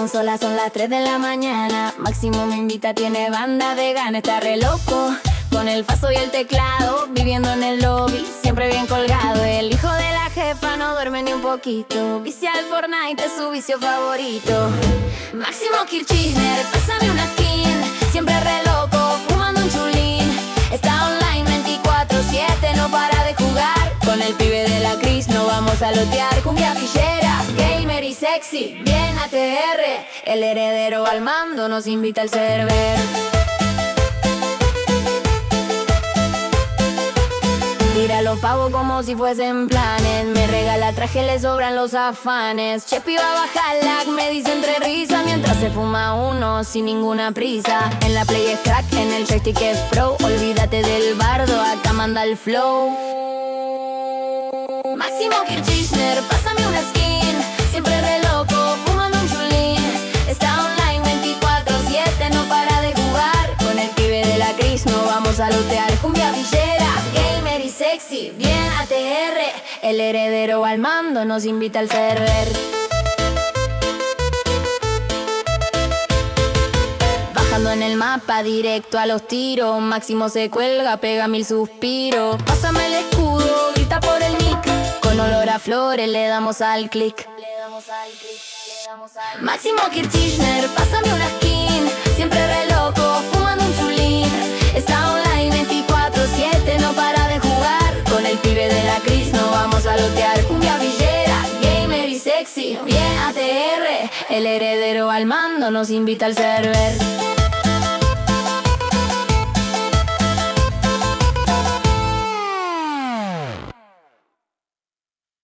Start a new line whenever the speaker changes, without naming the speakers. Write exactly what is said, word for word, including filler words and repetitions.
consola, son las tres de la mañana. Máximo me invita, tiene banda de gana. Está re loco, con el faso y el teclado, viviendo en el lobby, siempre bien colgado. El hijo de la jefa no duerme ni un poquito. Vicia al Fortnite, es su vicio favorito. Máximo Kirchner, pásame una skin. Siempre re loco, fumando un chulín. Está online veinticuatro siete, no para de jugar. Con el pibe de la Cris no vamos a lotear. Cumbia villera, gamer y sexy, bien A T R. El heredero al mando nos invita al server. Tira los pavos como si fuesen planes. Me regala traje, le sobran los afanes. Chepi va a bajar lag, me dice entre risas, mientras se fuma uno sin ninguna prisa. En la play es crack, en el joystick es pro. Olvídate del bardo, acá manda el flow. Máximo Kirchner, pásame una skin. Siempre re loco, fumando un chulín. Está online veinticuatro siete, no para de jugar. Con el pibe de la Cris no vamos a lotear. Cumbia villera, gamer y sexy, bien A T R. El heredero al mando nos invita al server. Bajando en el mapa, directo a los tiros. Máximo se cuelga, pega mil suspiros. Pásame el escudo, grita por el nick. Con olor a flores le damos al click. Máximo Kirchner, pásame una skin. Siempre re loco, fumando un chulín. Está online veinticuatro siete, no para de jugar. Con el pibe de la Cris no vamos a lotear. Cumbia villera, gamer y sexy, bien A T R. El heredero al mando nos invita al server.